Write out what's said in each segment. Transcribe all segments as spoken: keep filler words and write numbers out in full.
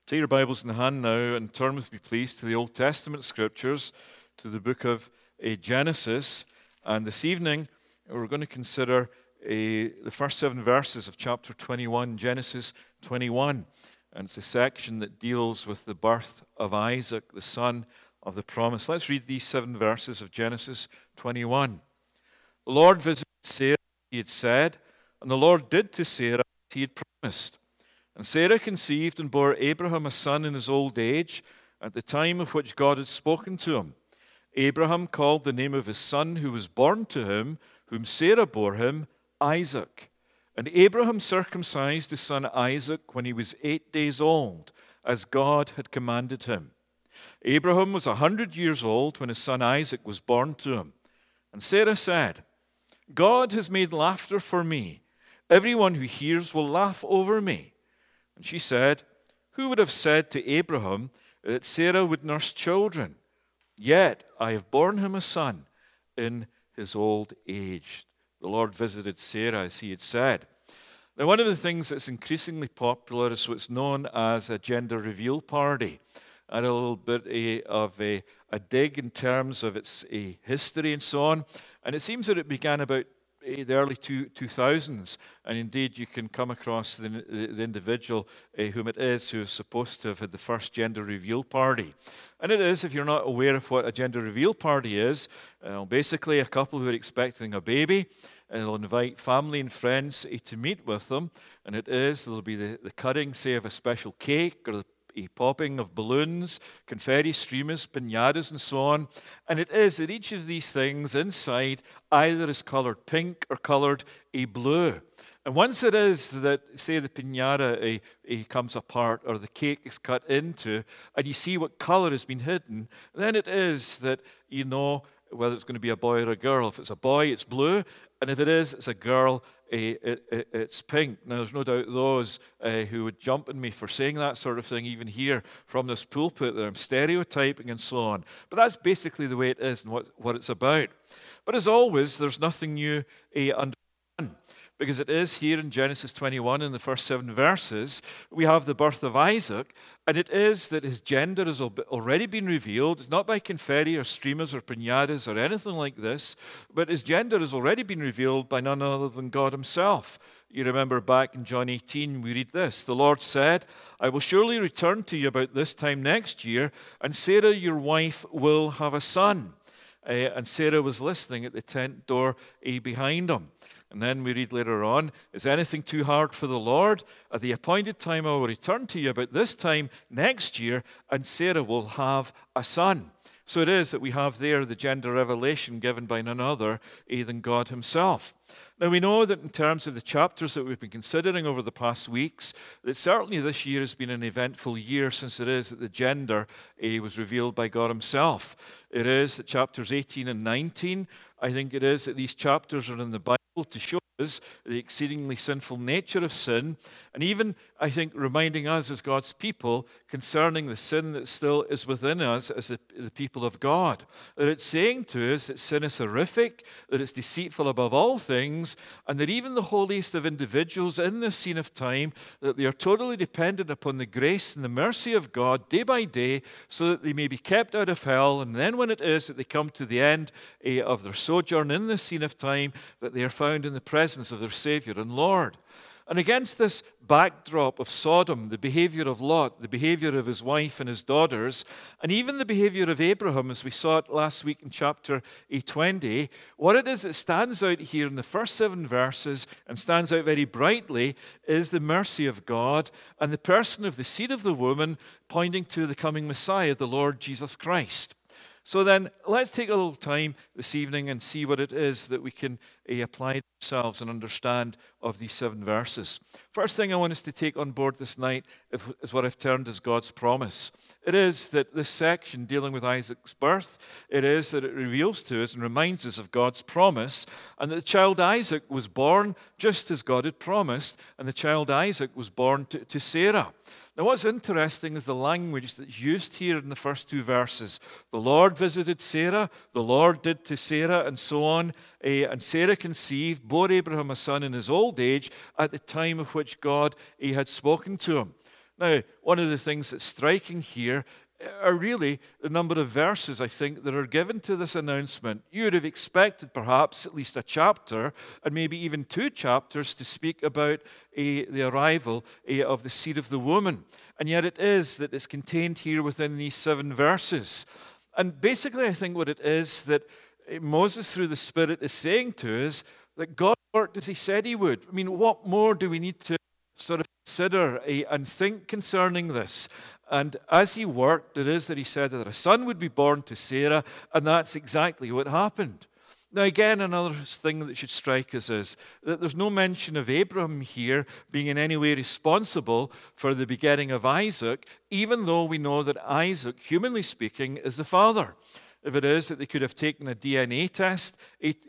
Take your Bibles in hand now and turn with me, please, to the Old Testament Scriptures, to the book of uh, Genesis. And this evening, we're going to consider uh, the first seven verses of chapter twenty-one, Genesis twenty-one. And it's a section that deals with the birth of Isaac, the son of the promise. Let's read these seven verses of Genesis twenty-one. The Lord visited Sarah, as he had said, and the Lord did to Sarah as he had promised. And Sarah conceived and bore Abraham a son in his old age, at the time of which God had spoken to him. Abraham called the name of his son who was born to him, whom Sarah bore him, Isaac. And Abraham circumcised his son Isaac when he was eight days old, as God had commanded him. Abraham was a hundred years old when his son Isaac was born to him. And Sarah said, God has made laughter for me. Everyone who hears will laugh over me. And she said, who would have said to Abraham that Sarah would nurse children? Yet I have borne him a son in his old age. The Lord visited Sarah as he had said. Now, one of the things that's increasingly popular is what's known as a gender reveal party. And a little bit a, of a, a dig in terms of its a history and so on. And it seems that it began about the early two, 2000s, and indeed you can come across the, the, the individual uh, whom it is who is supposed to have had the first gender reveal party. And it is, if you're not aware of what a gender reveal party is, uh, basically a couple who are expecting a baby, and they'll invite family and friends uh, to meet with them, and it is, there'll be the, the cutting, say, of a special cake, or the a popping of balloons, confetti streamers, piñatas, and so on. And it is that each of these things inside either is colored pink or colored a blue. And once it is that, say, the piñata a, a comes apart or the cake is cut into, and you see what color has been hidden, then it is that you know whether it's going to be a boy or a girl. If it's a boy, it's blue, and if it is, it's a girl, uh, it, it, it's pink. Now, there's no doubt those uh, who would jump on me for saying that sort of thing, even here from this pulpit, that I'm stereotyping and so on. But that's basically the way it is and what, what it's about. But as always, there's nothing new uh, under the sun. Because it is here in Genesis twenty-one, in the first seven verses, we have the birth of Isaac, and it is that his gender has already been revealed. It's not by confetti or streamers or piñatas or anything like this, but his gender has already been revealed by none other than God himself. You remember back in John eighteen, we read this. The Lord said, I will surely return to you about this time next year, and Sarah, your wife, will have a son. Uh, and Sarah was listening at the tent door uh, behind him. And then we read later on, is anything too hard for the Lord? At the appointed time I will return to you about this time next year, and Sarah will have a son. So it is that we have there the gender revelation given by none other than God himself. Now we know that in terms of the chapters that we've been considering over the past weeks, that certainly this year has been an eventful year, since it is that the gender uh, was revealed by God himself. It is that chapters eighteen and nineteen, I think it is that these chapters are in the Bible to show us the exceedingly sinful nature of sin, and even, I think, reminding us as God's people concerning the sin that still is within us as the, the people of God. That it's saying to us that sin is horrific, that it's deceitful above all things, and that even the holiest of individuals in this scene of time, that they are totally dependent upon the grace and the mercy of God day by day, so that they may be kept out of hell, and then when it is that they come to the end uh, of their sojourn in this scene of time, that they are found in the presence of their Savior and Lord. And against this backdrop of Sodom, the behavior of Lot, the behavior of his wife and his daughters, and even the behavior of Abraham, as we saw it last week in chapter twenty, what it is that stands out here in the first seven verses and stands out very brightly is the mercy of God and the person of the seed of the woman pointing to the coming Messiah, the Lord Jesus Christ. So then, let's take a little time this evening and see what it is that we can uh, apply to ourselves and understand of these seven verses. First thing I want us to take on board this night is what I've termed as God's promise. It is that this section dealing with Isaac's birth, it is that it reveals to us and reminds us of God's promise, and that the child Isaac was born just as God had promised, and the child Isaac was born to, to Sarah. Now, what's interesting is the language that's used here in the first two verses. The Lord visited Sarah, the Lord did to Sarah, and so on. Uh, and Sarah conceived, bore Abraham a son in his old age, at the time of which God he had spoken to him. Now, one of the things that's striking here are really the number of verses, I think, that are given to this announcement. You would have expected perhaps at least a chapter and maybe even two chapters to speak about uh, the arrival uh, of the seed of the woman. And yet it is that it's contained here within these seven verses. And basically I think what it is that Moses through the Spirit is saying to us that God worked as he said he would. I mean, what more do we need to sort of consider uh, and think concerning this? And as he worked, it is that he said that a son would be born to Sarah, and that's exactly what happened. Now again, another thing that should strike us is that there's no mention of Abraham here being in any way responsible for the begetting of Isaac, even though we know that Isaac, humanly speaking, is the father. If it is that they could have taken a D N A test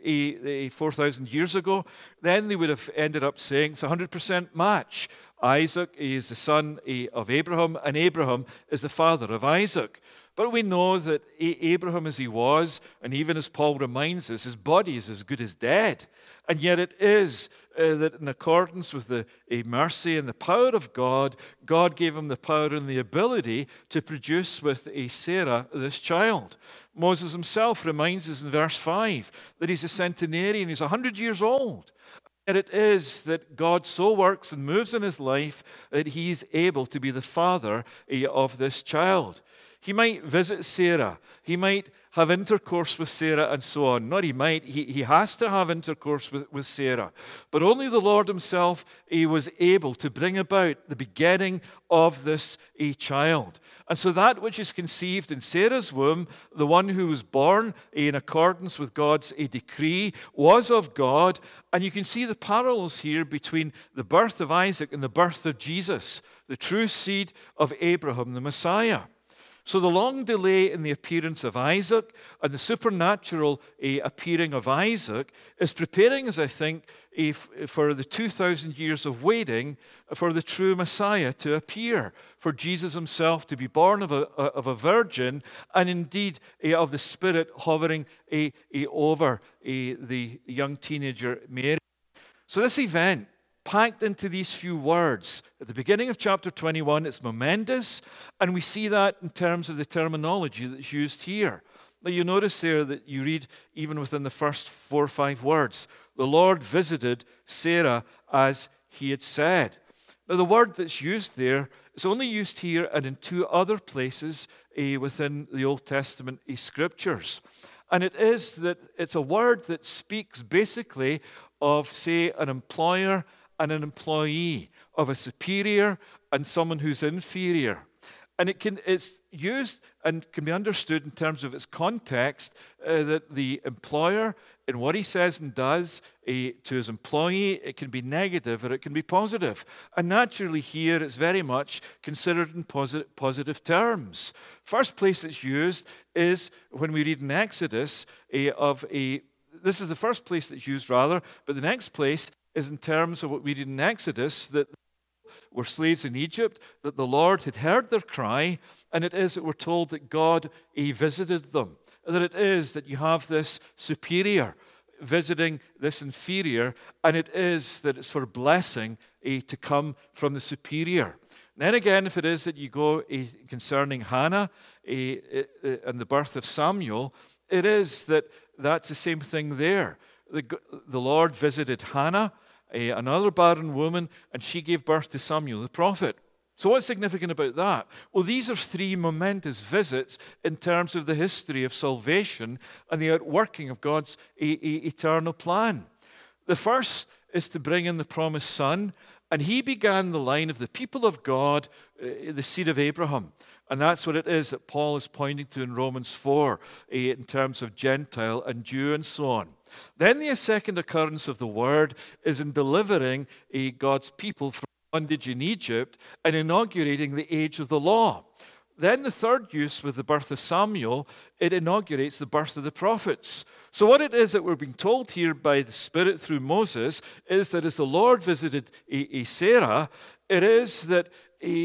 four thousand years ago, then they would have ended up saying it's a one hundred percent match. Isaac is the son of Abraham, and Abraham is the father of Isaac. But we know that Abraham, as he was, and even as Paul reminds us, his body is as good as dead. And yet it is uh, that in accordance with the uh, mercy and the power of God, God gave him the power and the ability to produce with a Sarah this child. Moses himself reminds us in verse five that he's a centenarian, he's one hundred years old. And it is that God so works and moves in his life that he's able to be the father of this child. He might visit Sarah. He might have intercourse with Sarah and so on. Not he might. He, he has to have intercourse with, with Sarah. But only the Lord himself he was able to bring about the begetting of this a child. And so that which is conceived in Sarah's womb, the one who was born in accordance with God's a decree, was of God. And you can see the parallels here between the birth of Isaac and the birth of Jesus, the true seed of Abraham, the Messiah. So the long delay in the appearance of Isaac and the supernatural uh, appearing of Isaac is preparing us, I think, uh, for the two thousand years of waiting for the true Messiah to appear, for Jesus himself to be born of a, of a virgin, and indeed uh, of the Spirit hovering uh, uh, over uh, the young teenager Mary. So this event, packed into these few words. At the beginning of chapter twenty-one, it's momentous, and we see that in terms of the terminology that's used here. Now, you notice there that you read, even within the first four or five words, the Lord visited Sarah as he had said. Now, the word that's used there is only used here and in two other places uh, within the Old Testament uh, scriptures. And it is that it's a word that speaks basically of, say, an employer and an employee, of a superior and someone who's inferior. And it can, it's used and can be understood in terms of its context uh, that the employer, in what he says and does uh, to his employee, it can be negative or it can be positive. And naturally here it's very much considered in posit- positive terms. First place it's used is when we read in Exodus uh, of a, this is the first place that's used rather, but the next place is in terms of what we read in Exodus, that were slaves in Egypt, that the Lord had heard their cry, and it is that we're told that God he visited them. That it is that you have this superior visiting this inferior, and it is that it's for blessing eh, to come from the superior. And then again, if it is that you go eh, concerning Hannah eh, eh, and the birth of Samuel, it is that that's the same thing there. The, the Lord visited Hannah, A, another barren woman, and she gave birth to Samuel the prophet. So what's significant about that? Well, these are three momentous visits in terms of the history of salvation and the outworking of God's e- e- eternal plan. The first is to bring in the promised son, and he began the line of the people of God, uh, the seed of Abraham. And that's what it is that Paul is pointing to in Romans four, uh, in terms of Gentile and Jew and so on. Then the second occurrence of the word is in delivering uh, God's people from bondage in Egypt and inaugurating the age of the law. Then the third use with the birth of Samuel, it inaugurates the birth of the prophets. So what it is that we're being told here by the Spirit through Moses is that as the Lord visited uh, uh, Sarah, it is that uh,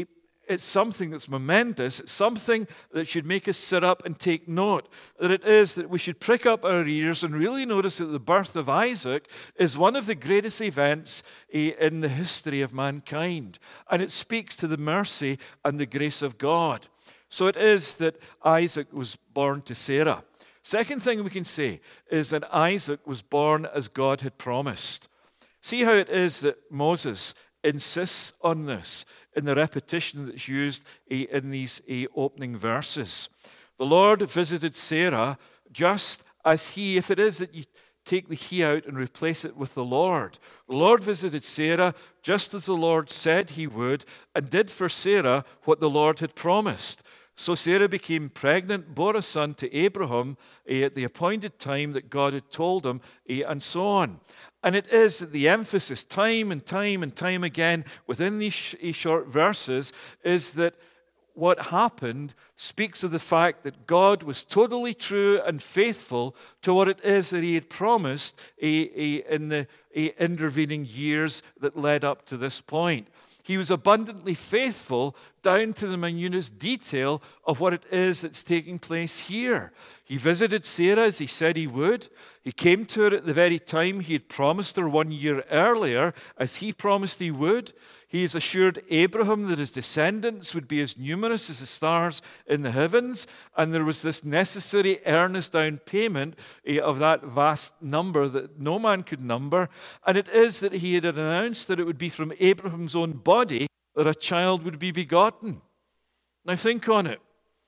it's something that's momentous. It's something that should make us sit up and take note. That it is that we should prick up our ears and really notice that the birth of Isaac is one of the greatest events in the history of mankind. And it speaks to the mercy and the grace of God. So it is that Isaac was born to Sarah. Second thing we can say is that Isaac was born as God had promised. See how it is that Moses insists on this in the repetition that's used in these opening verses. The Lord visited Sarah just as he, if it is that you take the he out and replace it with the Lord. The Lord visited Sarah just as the Lord said he would, and did for Sarah what the Lord had promised. So Sarah became pregnant, bore a son to Abraham eh, at the appointed time that God had told him, eh, and so on. And it is that the emphasis, time and time and time again, within these sh- short verses, is that what happened speaks of the fact that God was totally true and faithful to what it is that he had promised eh, eh, in the eh, intervening years that led up to this point. He was abundantly faithful down to the minutest detail of what it is that's taking place here. He visited Sarah as he said he would. He came to her at the very time he had promised her one year earlier, as he promised he would. He has assured Abraham that his descendants would be as numerous as the stars in the heavens, and there was this necessary earnest down payment of that vast number that no man could number. And it is that he had announced that it would be from Abraham's own body that a child would be begotten. Now think on it.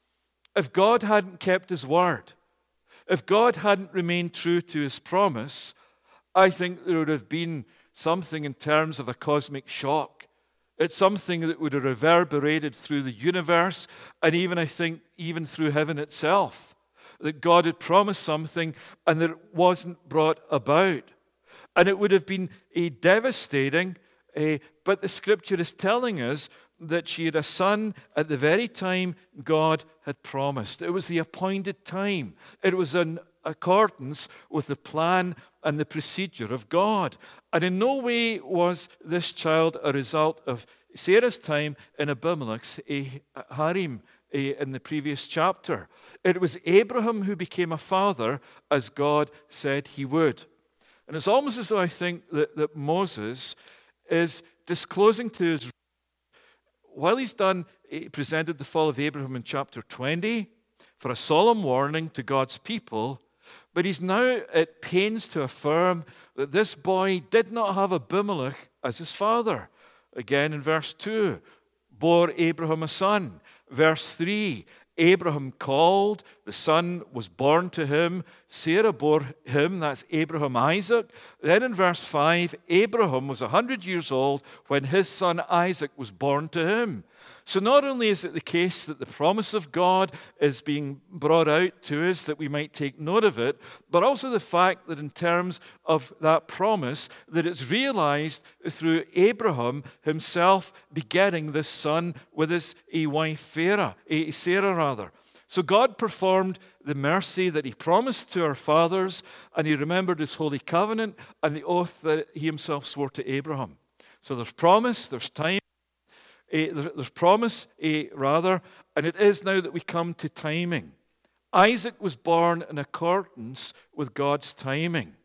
If God hadn't kept his word, if God hadn't remained true to his promise, I think there would have been something in terms of a cosmic shock. It's something that would have reverberated through the universe, and even, I think, even through heaven itself. That God had promised something and that it wasn't brought about. And it would have been a devastating, a, but the scripture is telling us that she had a son at the very time God had promised. It was the appointed time. It was in accordance with the plan and the procedure of God. And in no way was this child a result of Sarah's time in Abimelech's harem in the previous chapter. It was Abraham who became a father as God said he would. And it's almost as though I think that, that Moses is disclosing to his, while he's done, he presented the fall of Abraham in chapter twenty for a solemn warning to God's people, but he's now at pains to affirm that this boy did not have Abimelech as his father. Again in verse two, bore Abraham a son. Verse three, Abraham called, the son was born to him, Sarah bore him, that's Abraham Isaac. Then in verse five, Abraham was one hundred years old when his son Isaac was born to him. So not only is it the case that the promise of God is being brought out to us that we might take note of it, but also the fact that in terms of that promise, that it's realized through Abraham himself begetting this son with his wife Sarah, Sarah rather. So God performed the mercy that he promised to our fathers, and he remembered his holy covenant and the oath that he himself swore to Abraham. So there's promise, there's time, Uh, there's promise, uh, rather, and it is now that we come to timing. Isaac was born in accordance with God's timing.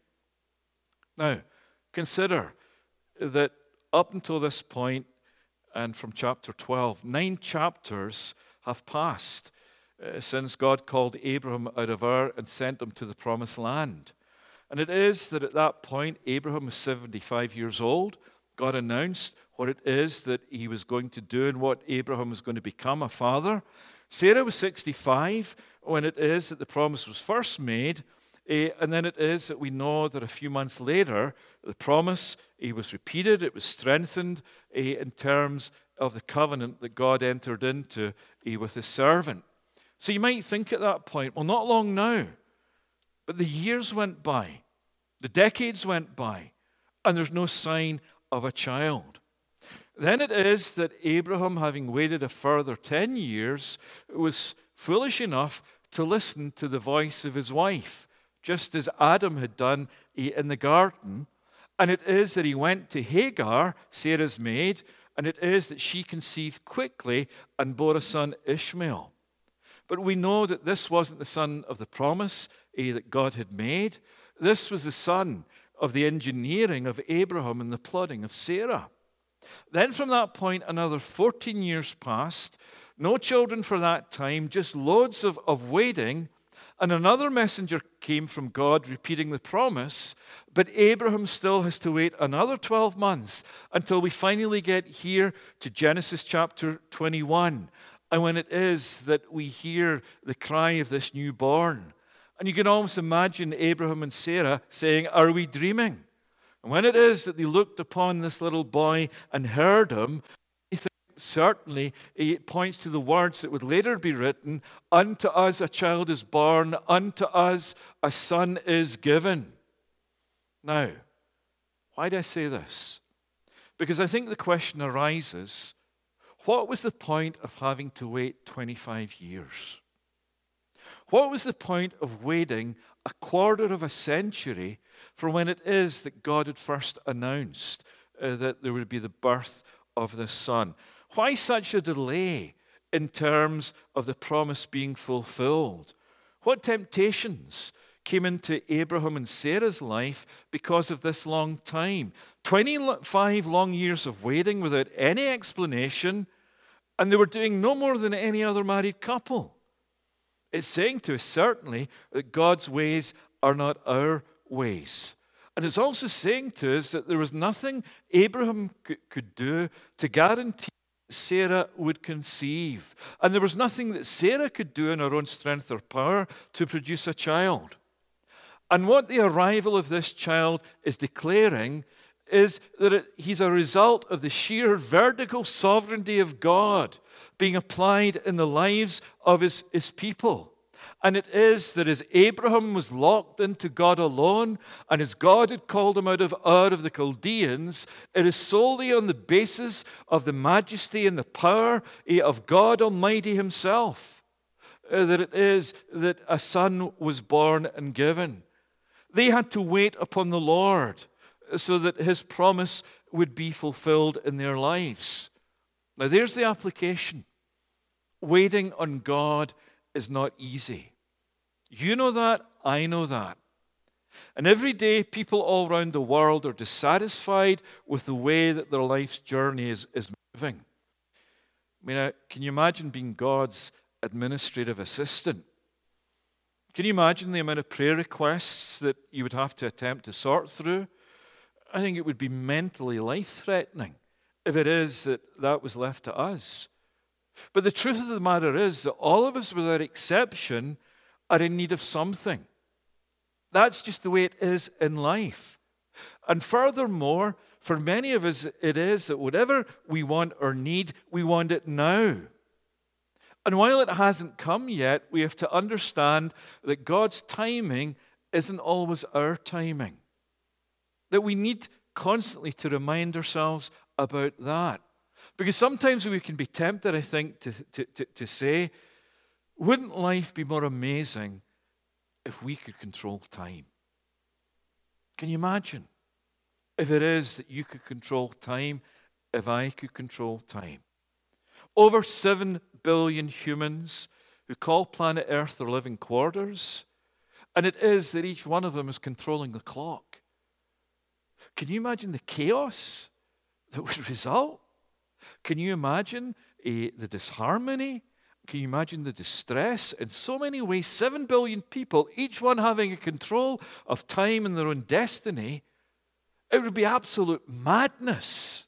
Now, consider that up until this point, and from chapter twelve, nine chapters have passed uh, since God called Abraham out of Ur and sent him to the promised land. And it is that at that point, Abraham was seventy-five years old. God announced what it is that he was going to do and what Abraham was going to become, a father. Sarah was sixty-five when it is that the promise was first made, eh, and then it is that we know that a few months later, the promise eh, was repeated, it was strengthened eh, in terms of the covenant that God entered into eh, with his servant. So you might think at that point, well, not long now, but the years went by, the decades went by, and there's no sign of a child. Then it is that Abraham, having waited a further ten years, was foolish enough to listen to the voice of his wife, just as Adam had done in the garden. And it is that he went to Hagar, Sarah's maid, And it is that she conceived quickly and bore a son, Ishmael. But we know that this wasn't the son of the promise eh, that God had made. This was the son of the engineering of Abraham and the plotting of Sarah. Then from that point, another fourteen years passed. No children for that time, just loads of, of waiting. And another messenger came from God repeating the promise. But Abraham still has to wait another twelve months until we finally get here to Genesis chapter twenty-one. And when it is that we hear the cry of this newborn. And you can almost imagine Abraham and Sarah saying, "Are we dreaming?" And when it is that they looked upon this little boy and heard him, certainly it points to the words that would later be written, "Unto us a child is born, unto us a son is given." Now, why do I say this? Because I think the question arises, what was the point of having to wait twenty-five years? What was the point of waiting a quarter of a century for when it is that God had first announced uh, that there would be the birth of the son? Why such a delay in terms of the promise being fulfilled? What temptations came into Abraham and Sarah's life because of this long time? twenty-five long years of waiting without any explanation, and they were doing no more than any other married couple. It's saying to us, certainly, that God's ways are not our ways. And it's also saying to us that there was nothing Abraham could do to guarantee Sarah would conceive. And there was nothing that Sarah could do in her own strength or power to produce a child. And what the arrival of this child is declaring is that it, he's a result of the sheer vertical sovereignty of God being applied in the lives of his, his people. And it is that as Abraham was locked into God alone, and as God had called him out of Ur of the Chaldeans, it is solely on the basis of the majesty and the power of God Almighty himself uh, that it is that a son was born and given. They had to wait upon the Lord so that his promise would be fulfilled in their lives. Now there's the application. Waiting on God is not easy. You know that, I know that. And every day people all around the world are dissatisfied with the way that their life's journey is, is moving. I mean, uh, can you imagine being God's administrative assistant? Can you imagine the amount of prayer requests that you would have to attempt to sort through? I think it would be mentally life-threatening if it is that that was left to us. But the truth of the matter is that all of us, without exception, are in need of something. That's just the way it is in life. And furthermore, for many of us, it is that whatever we want or need, we want it now. And while it hasn't come yet, we have to understand that God's timing isn't always our timing. That we need constantly to remind ourselves about that. Because sometimes we can be tempted, I think, to, to, to, to say, wouldn't life be more amazing if we could control time? Can you imagine if it is that you could control time, if I could control time? Over seven billion humans who call planet Earth their living quarters, and it is that each one of them is controlling the clock. Can you imagine the chaos that would result? Can you imagine uh, the disharmony? Can you imagine the distress? In so many ways, seven billion people, each one having a control of time and their own destiny, it would be absolute madness.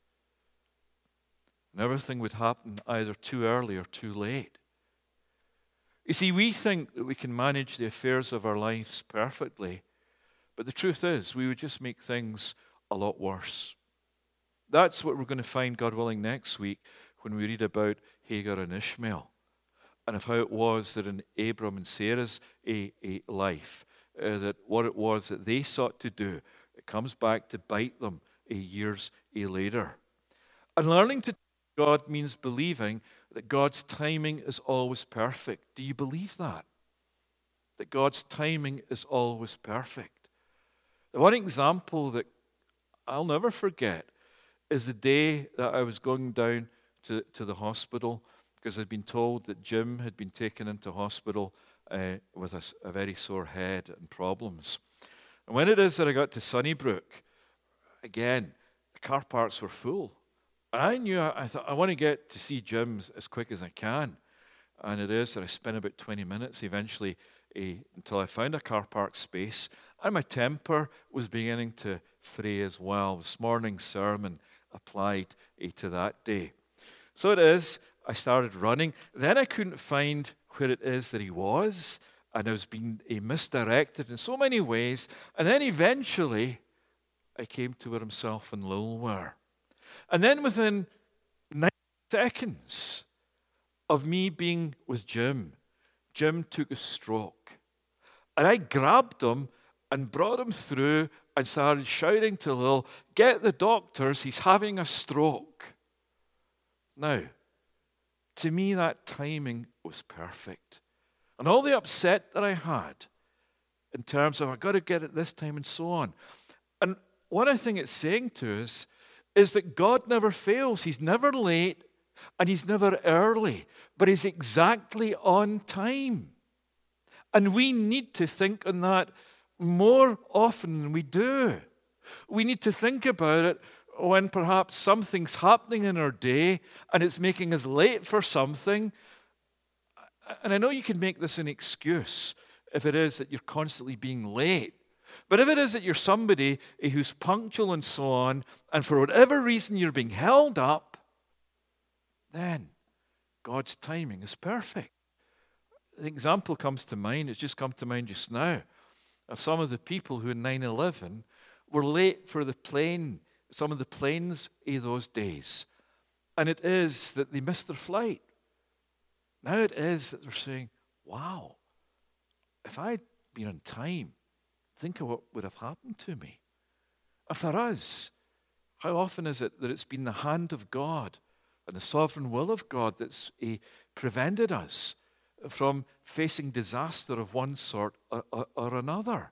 And everything would happen either too early or too late. You see, we think that we can manage the affairs of our lives perfectly, but the truth is, we would just make things a lot worse. That's what we're going to find, God willing, next week when we read about Hagar and Ishmael and of how it was that in Abram and Sarah's a, a life, uh, that what it was that they sought to do, it comes back to bite them a years a later. And learning to God means believing that God's timing is always perfect. Do you believe that? That God's timing is always perfect. The one example that I'll never forget is the day that I was going down to, to the hospital, because I'd been told that Jim had been taken into hospital uh, with a, a very sore head and problems. And when it is that I got to Sunnybrook, again, the car parks were full. And I knew, I, I thought, I want to get to see Jim as quick as I can. And it is that I spent about twenty minutes eventually uh, until I found a car park space. And my temper was beginning to fray as well. This morning's sermon applied uh, to that day. So it is, I started running. Then I couldn't find where it is that he was. And I was being uh, misdirected in so many ways. And then eventually, I came to where himself and Lowell were. And then within nine seconds of me being with Jim, Jim took a stroke. And I grabbed him and brought him through and started shouting to Lowell, "Get the doctors, he's having a stroke." Now, to me, that timing was perfect. And all the upset that I had in terms of, I've got to get it this time and so on. And what I think it's saying to us is that God never fails. He's never late and he's never early, but he's exactly on time. And we need to think on that more often than we do. We need to think about it when perhaps something's happening in our day and it's making us late for something. And I know you can make this an excuse if it is that you're constantly being late. But if it is that you're somebody who's punctual and so on, and for whatever reason you're being held up, then God's timing is perfect. An example comes to mind, it's just come to mind just now, of some of the people who in nine eleven were late for the plane, some of the planes of those days. And it is that they missed their flight. Now it is that they're saying, wow, if I'd been on time, think of what would have happened to me. And for us, how often is it that it's been the hand of God and the sovereign will of God that's uh, prevented us from facing disaster of one sort or, or, or another?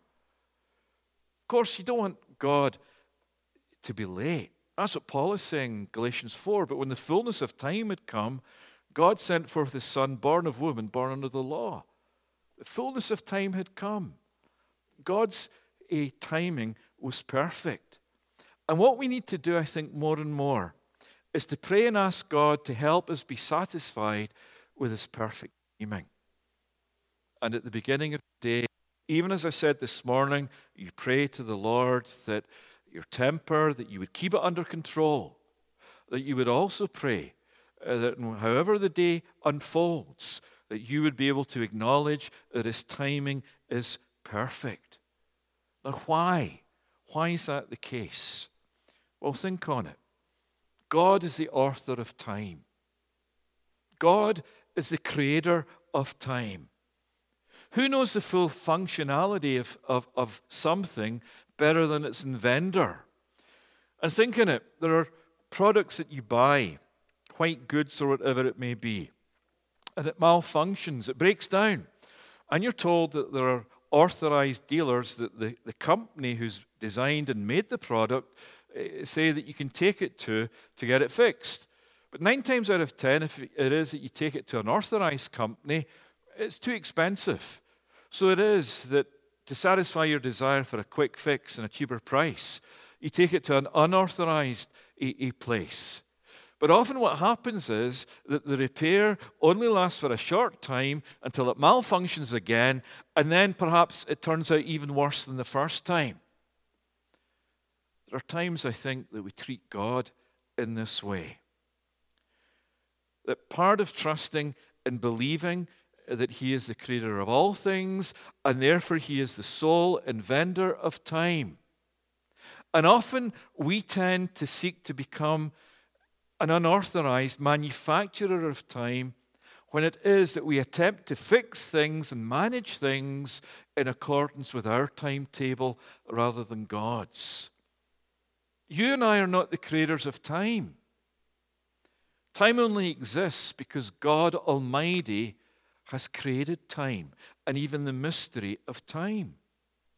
Of course, you don't want God to be late. That's what Paul is saying in Galatians four. But when the fullness of time had come, God sent forth his Son, born of woman, born under the law. The fullness of time had come. God's uh, timing was perfect. And what we need to do, I think, more and more, is to pray and ask God to help us be satisfied with his perfect timing. And at the beginning of the day, even as I said this morning, you pray to the Lord that your temper, that you would keep it under control, that you would also pray uh, that however the day unfolds, that you would be able to acknowledge that his timing is perfect. Now, why? Why is that the case? Well, think on it. God is the author of time. God is the creator of time. Who knows the full functionality of, of, of something better than its inventor? And think on it. There are products that you buy, white goods or whatever it may be, and it malfunctions, it breaks down. And you're told that there are authorized dealers, that the, the company who's designed and made the product uh, say that you can take it to to get it fixed. But nine times out of ten, if it is that you take it to an authorized company, it's too expensive. So it is that to satisfy your desire for a quick fix and a cheaper price, you take it to an unauthorized a, a place. But often what happens is that the repair only lasts for a short time until it malfunctions again, and then perhaps it turns out even worse than the first time. There are times, I think, that we treat God in this way. That part of trusting and believing that he is the creator of all things, and therefore he is the sole inventor of time. And often we tend to seek to become an unauthorized manufacturer of time, when it is that we attempt to fix things and manage things in accordance with our timetable rather than God's. You and I are not the creators of time. Time only exists because God Almighty has created time and even the mystery of time.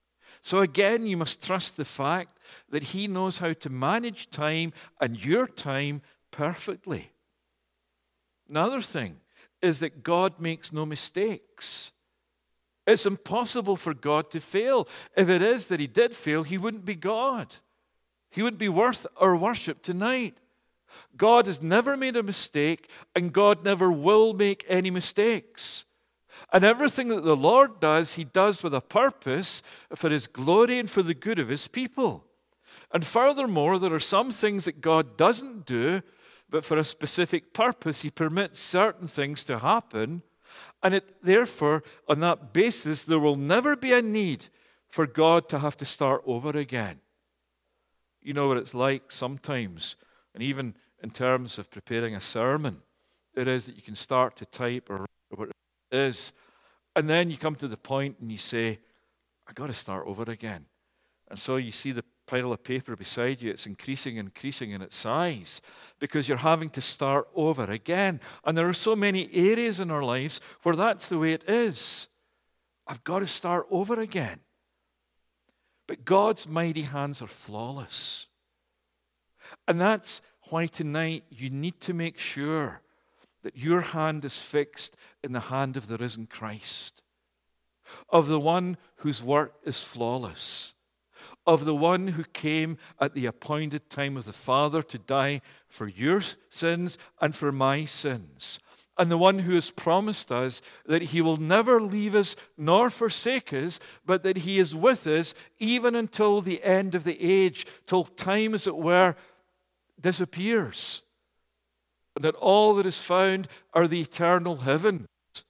So again, you must trust the fact that he knows how to manage time and your time perfectly. Another thing is that God makes no mistakes. It's impossible for God to fail. If it is that he did fail, he wouldn't be God. He wouldn't be worth our worship tonight. God has never made a mistake, and God never will make any mistakes. And everything that the Lord does, he does with a purpose for his glory and for the good of his people. And furthermore, there are some things that God doesn't do, but for a specific purpose, he permits certain things to happen. And it, therefore, on that basis, there will never be a need for God to have to start over again. You know what it's like sometimes, and even in terms of preparing a sermon, it is that you can start to type or whatever it is, and then you come to the point and you say, I got to start over again. And so you see the pile of paper beside you, it's increasing and increasing in its size because you're having to start over again. And there are so many areas in our lives where that's the way it is. I've got to start over again. But God's mighty hands are flawless. And that's why tonight you need to make sure that your hand is fixed in the hand of the risen Christ, of the one whose work is flawless, of the one who came at the appointed time of the Father to die for your sins and for my sins, and the one who has promised us that he will never leave us nor forsake us, but that he is with us even until the end of the age, till time, as it were, disappears, and that all that is found are the eternal heavens.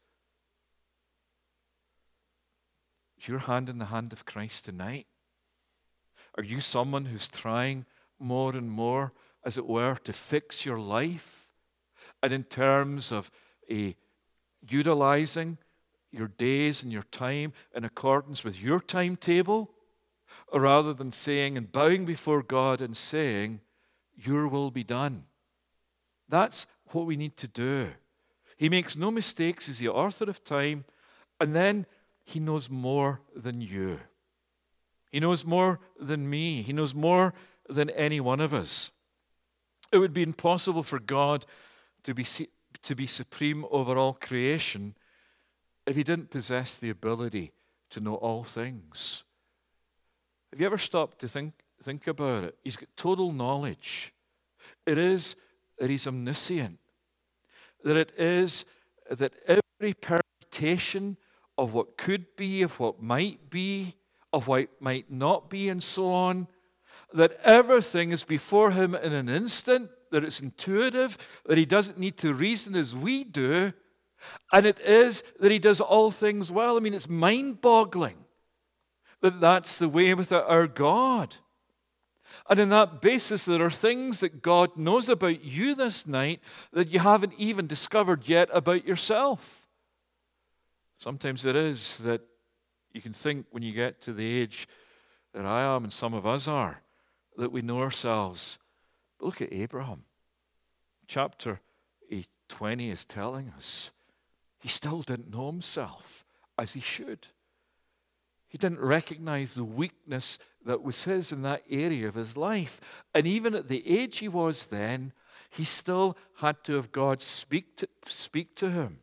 Is your hand in the hand of Christ tonight? Are you someone who's trying more and more, as it were, to fix your life? And in terms of a utilizing your days and your time in accordance with your timetable, or rather than saying and bowing before God and saying, your will be done. That's what we need to do. He makes no mistakes. He's the author of time. And then he knows more than you. He knows more than me. He knows more than any one of us. It would be impossible for God to be, to be supreme over all creation if he didn't possess the ability to know all things. Have you ever stopped to think, think about it? He's got total knowledge. It is that he's omniscient. That it is that every permutation of what could be, of what might be, of what might not be, and so on, that everything is before him in an instant, that it's intuitive, that he doesn't need to reason as we do, and it is that he does all things well. I mean, it's mind-boggling that that's the way with our God. And in that basis, there are things that God knows about you this night that you haven't even discovered yet about yourself. Sometimes it is that you can think when you get to the age that I am and some of us are, that we know ourselves. But look at Abraham. Chapter twenty is telling us he still didn't know himself as he should. He didn't recognize the weakness that was his in that area of his life. And even at the age he was then, he still had to have God speak to, speak to him.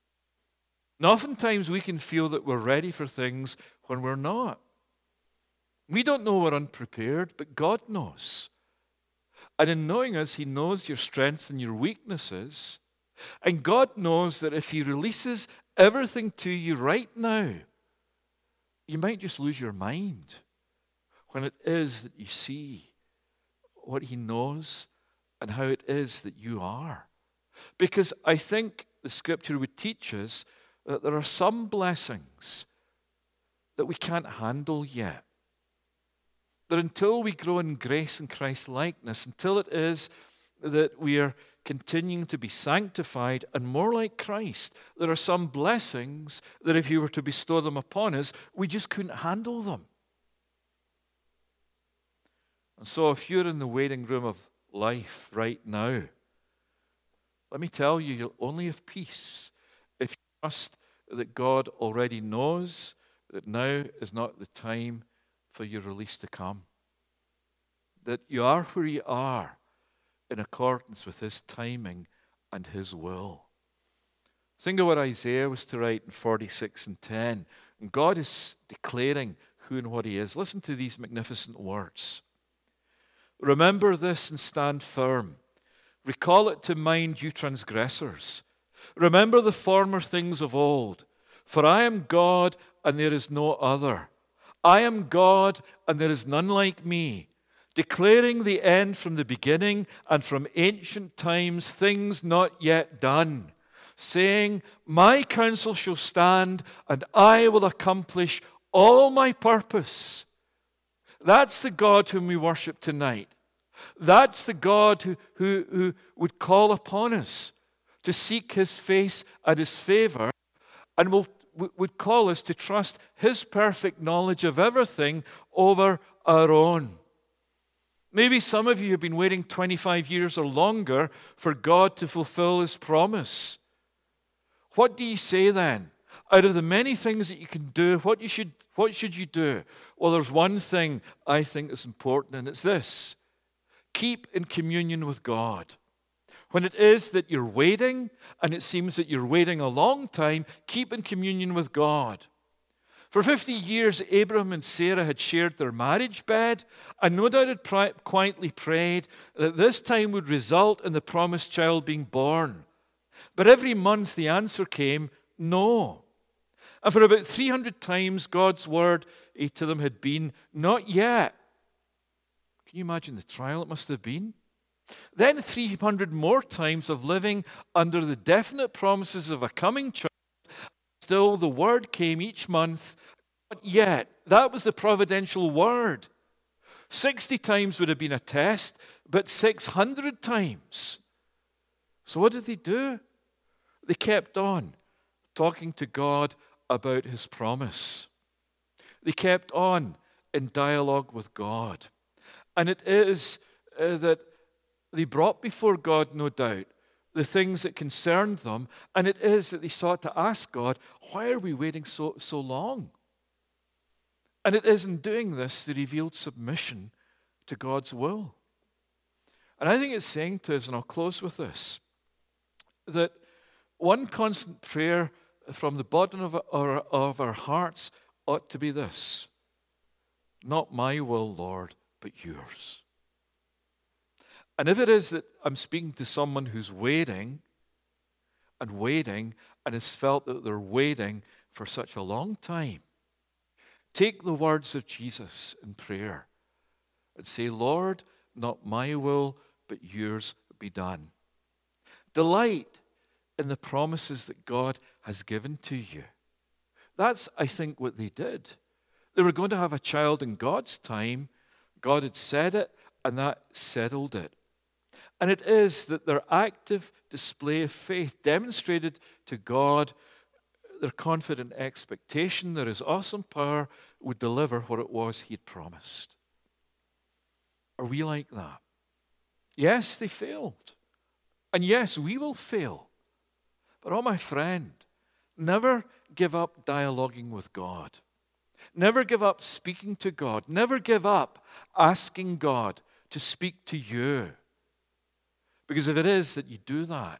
And oftentimes we can feel that we're ready for things when we're not. We don't know we're unprepared, but God knows. And in knowing us, he knows your strengths and your weaknesses. And God knows that if he releases everything to you right now, you might just lose your mind when it is that you see what he knows and how it is that you are. Because I think the scripture would teach us that there are some blessings that we can't handle yet. That until we grow in grace and Christ's likeness, until it is that we are continuing to be sanctified and more like Christ, there are some blessings that if you were to bestow them upon us, we just couldn't handle them. And so if you're in the waiting room of life right now, let me tell you, you'll only have peace if you trust that God already knows that now is not the time for your release to come. That you are where you are in accordance with His timing and His will. Think of what Isaiah was to write in forty-six and ten. And God is declaring who and what He is. Listen to these magnificent words. Remember this and stand firm. Recall it to mind, you transgressors. Remember the former things of old. For I am God and there is no other. I am God and there is none like me, declaring the end from the beginning and from ancient times things not yet done, saying, my counsel shall stand and I will accomplish all my purpose. That's the God whom we worship tonight. That's the God who, who, who would call upon us to seek His face and His favor, and will, would call us to trust His perfect knowledge of everything over our own. Maybe some of you have been waiting twenty-five years or longer for God to fulfill His promise. What do you say then? Out of the many things that you can do, what you should, what should you do? Well, there's one thing I think is important, and it's this. Keep in communion with God. When it is that you're waiting, and it seems that you're waiting a long time, keep in communion with God. For fifty years, Abraham and Sarah had shared their marriage bed, and no doubt had pri- quietly prayed that this time would result in the promised child being born. But every month the answer came, no. And for about three hundred times, God's word to them had been, not yet. Can you imagine the trial it must have been? Then three hundred more times of living under the definite promises of a coming child. Still, the word came each month, not yet. That was the providential word. sixty times would have been a test, but six hundred times. So what did they do? They kept on talking to God about His promise. They kept on in dialogue with God. And it is uh, that they brought before God, no doubt, the things that concerned them, and it is that they sought to ask God, why are we waiting so, so long? And it is in doing this they revealed submission to God's will. And I think it's saying to us, and I'll close with this, that one constant prayer from the bottom of our, of our hearts ought to be this: not my will, Lord, but yours. And if it is that I'm speaking to someone who's waiting and waiting and has felt that they're waiting for such a long time, take the words of Jesus in prayer and say, Lord, not my will, but yours be done. Delight in the promises that God has given to you. That's, I think, what they did. They were going to have a child in God's time. God had said it, and that settled it. And it is that their active display of faith demonstrated to God their confident expectation that His awesome power would deliver what it was He had promised. Are we like that? Yes, they failed. And yes, we will fail. But oh, my friend, never give up dialoguing with God. Never give up speaking to God. Never give up asking God to speak to you. Because if it is that you do that,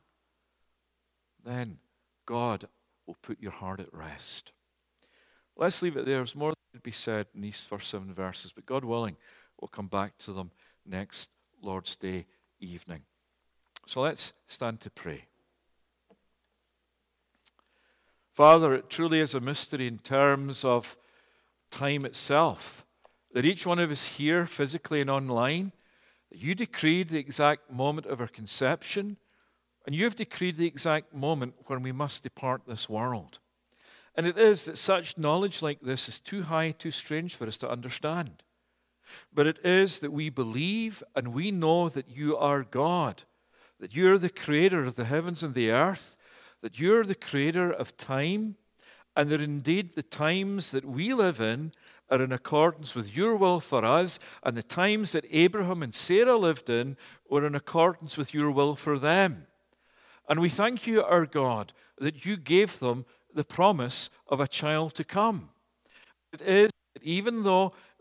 then God will put your heart at rest. Let's leave it there. There's more that could be said in these first seven verses, but God willing, we'll come back to them next Lord's Day evening. So let's stand to pray. Father, it truly is a mystery in terms of time itself, that each one of us here, physically and online, that you decreed the exact moment of our conception, and you have decreed the exact moment when we must depart this world. And it is that such knowledge like this is too high, too strange for us to understand. But it is that we believe and we know that you are God, that you are the creator of the heavens and the earth, that you are the creator of time, and that indeed the times that we live in are in accordance with your will for us, and the times that Abraham and Sarah lived in were in accordance with your will for them. And we thank you, our God, that you gave them the promise of a child to come. It is that even though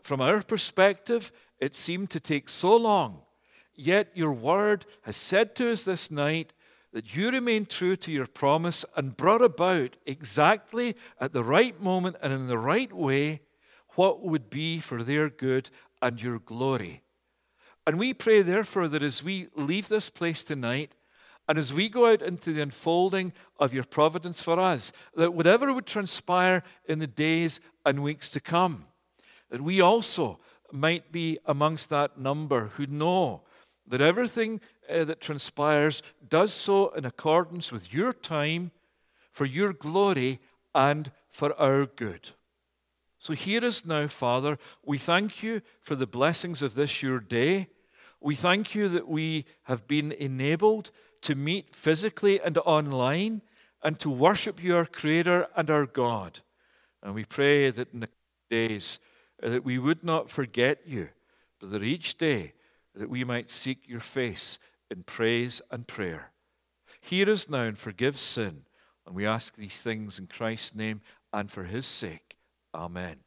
From our perspective, it seemed to take so long. Yet your word has said to us this night that you remain true to your promise and brought about exactly at the right moment and in the right way what would be for their good and your glory. And we pray, therefore, that as we leave this place tonight, and as we go out into the unfolding of your providence for us, that whatever would transpire in the days and weeks to come, that we also might be amongst that number who know that everything uh, that transpires does so in accordance with your time, for your glory, and for our good. So hear us now, Father. We thank you for the blessings of this your day. We thank you that we have been enabled to meet physically and online and to worship you, our Creator and our God. And we pray that in the days uh, that we would not forget you, but that each day that we might seek your face in praise and prayer. Hear us now and forgive sin. And we ask these things in Christ's name and for his sake. Amen.